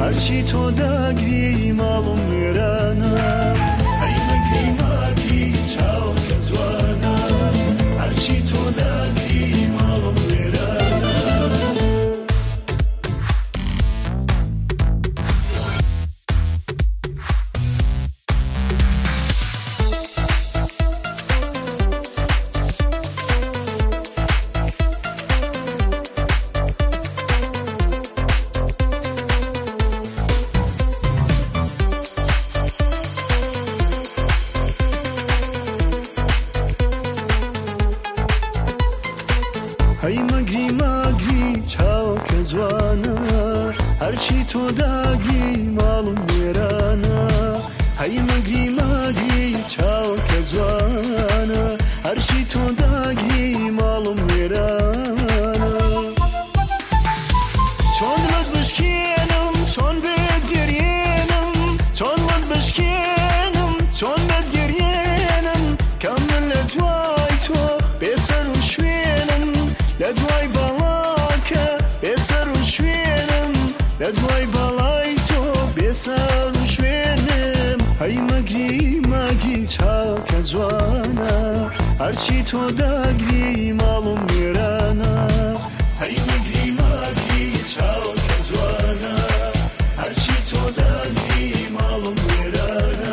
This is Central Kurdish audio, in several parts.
هرچی تۆ داگری ماڵم وێرانە هەی مەگری ماگری چاوکە جوانە هەرچی تۆ داگری ماڵم وێرانە هەی مەگری ماگری چاوکە جوانە هەرچی تۆ داگری ماڵم وێرانە هەی مەگری ماگری چاوکە جوانە هەرچی تۆ داگری ماڵم وێرانە چۆن لەت بشکێنم چۆن بێت گەرێنم چۆن لەت بشکێنم چۆن بێت گەرێنم کەم من لە دوای تۆ بێسەر و شوێنم لە دوای باڵاکە بێسەر و شوێنم لە دوای باڵای تۆ بێسەر و شوێنم هەی مەگری ماگری چاوکە جوانە هەرچی تۆ داگری ماڵم وێرانە هەی مەگری ماگری چاوکە جوانە هەرچی تۆ داگری ماڵم وێرانە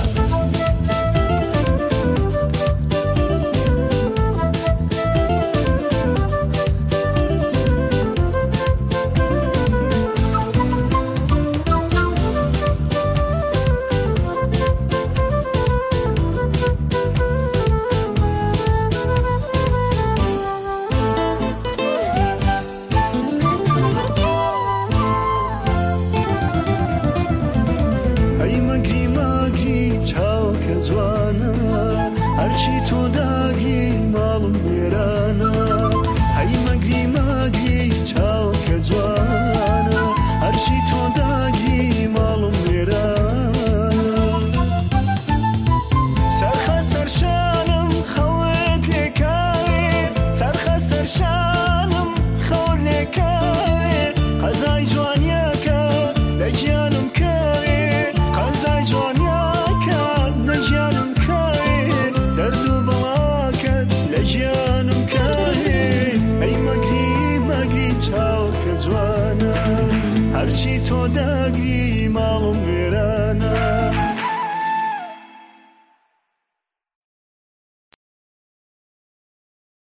هەی مەگری ماگری چاوکە جوانە هەرچی تۆ داگری ماڵم وێرانە هەی مەگری ماگری چاوکە جوانە هەرچی تۆ داگری ماڵم وێرانە سەرخە سەرشانم خەوت لێکاوێ سەرخە سەرشانم خەوت لێکاوێ قەزای جوانیەکە لە گیانم کاوێ قەزای جوانیەکە لە گیانم کاوێ دەرد و بەڵاکەت لە گیانم کاوێ هەی مەگری مەگری چاوکە جوانە هەرچی تۆ داگری ماڵم وێرانە